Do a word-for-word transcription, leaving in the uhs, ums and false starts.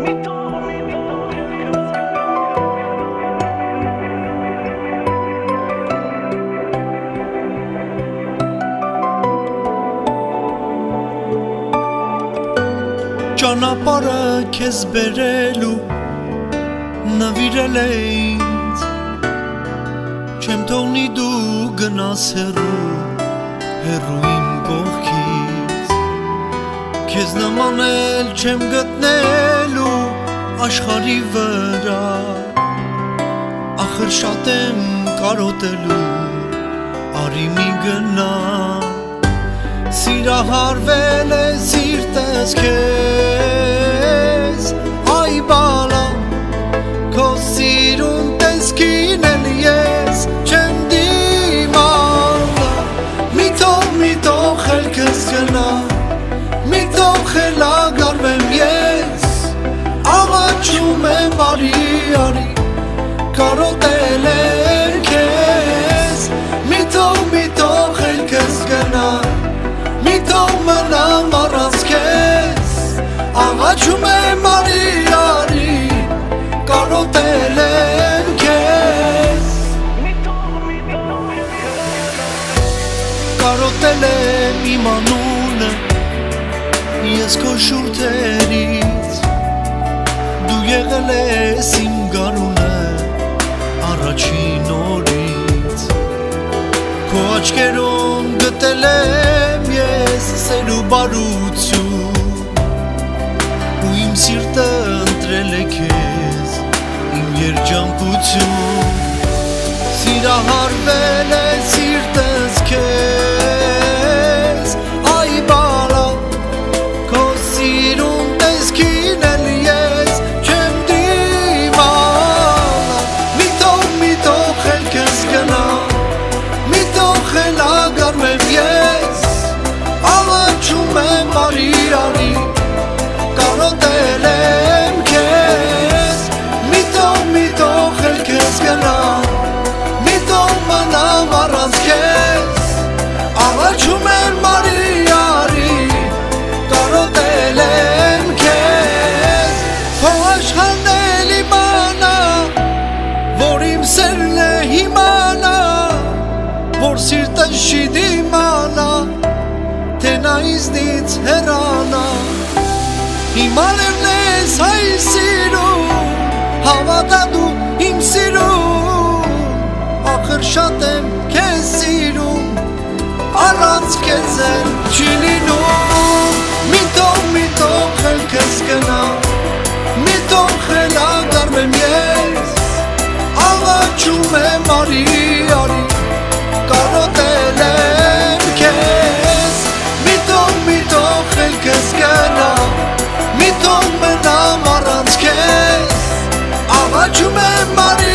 Ճանապարհը քեզ բերելու նվիրել է ինձ Չեմ թողնի դու գնաս հեռու հեռու իմ կողքից Քեզ նման էլ չեմ գտնելու աշխարհի վրա Ախր շատ եմ կարոտելու արի մի գնա Սիրահարվել է սիրտս քեզ Այ բալա Քո սիրուն տեսքին էլ ես չեմ դիմանա Մի թող, մի թող խելքս գնա Մի թող խելագարվեմ ես Աղաչում եմ արի, արի Կարոտել եմ քեզ Մի թող, մի թող խելքս գնա Մի թող մնամ առանց քեզ Աղաչում եմ արի, արի Կարոտել եմ քեզ Կարոտել եմ իմ անունը Ես քո շուրթերից Դու եղել ես իմ գարունը Առաջին օրից Քո աչքերում գտել եմ ես սեր ու բարություն Ու իմ սիրտը ընտրել է քեզ իմ երջանկություն Սիրահարվել է սիրտս քեզ Այ բալա քո սիրուն տեսքին էլ ես չեմ դիմանա Մի թող, մի թող խելքս գնա Մի թող խելագարվեմ ես Աղաչում եմ արի, արի Կարոտել եմ քեզ Մի թող, մի թող խելքս գնա Մի թող մնամ առանց քեզ Աղաչում եմ արի, արի Կարոտել եմ քեզ Քո աշխարհն էլ իմանա Որ իմ սերն է իմանա Որ սիրտս չի դիմանա Թե նա ինձնից հեռանա Հիմա լևն ես հայ սիրում Հավատա դու իմ սիրում Ախր շատ եմ քեզ սիրում Առանց քեզ էլ չի լինում Մի թող, մի թող խելքս գնա Մի թող խելագարվեմ ես Աղաչում եմ արի, արի Կարոտել եմ քեզ Մի թող, մի թող խելքս գնա Մի թող մնամ առանց քեզ Աղաչում եմ արի